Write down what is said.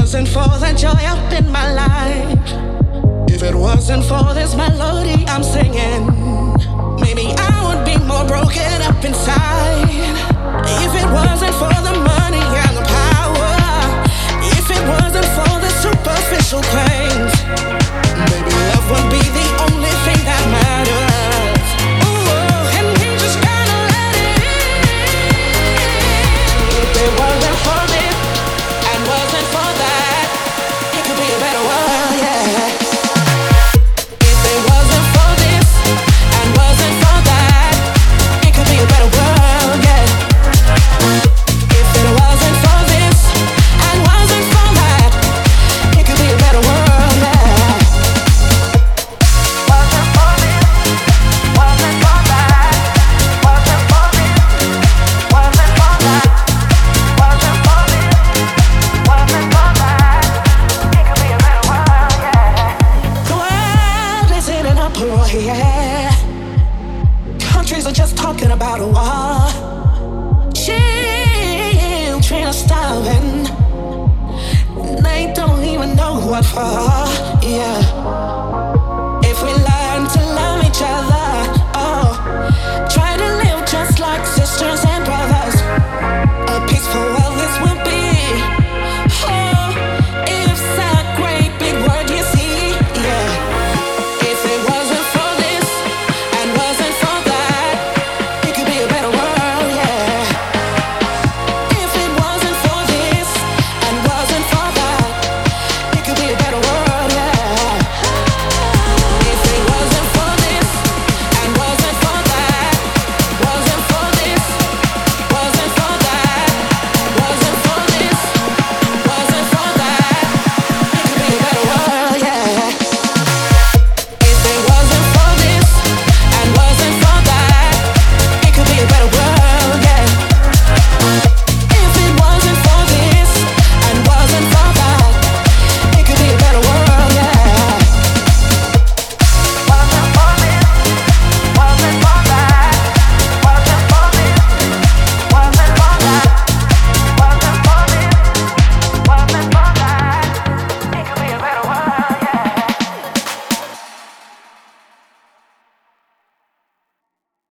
wasn't for the joy up in my life, if it wasn't for this melody I'm singing, maybe I would be more broken up inside. If it wasn't for the money and the power, if it wasn't for the superficial things, maybe love would be the only thing that matters. Ooh, and we just gotta let it in. If it wasn't for this and wasn't for that, it could be a better world, yeah. If it wasn't for this and wasn't for that, it could be a better world, yeah. If it wasn't for this and wasn't for that, it could be a better world, yeah. Wasn't for this, wasn't for that, wasn't for this, wasn't for that, wasn't for this, wasn't for that, it could be a better world, yeah. The world is in an uproar, yeah. Countries are just talking about a war. Children are starving, they don't even know what for, yeah.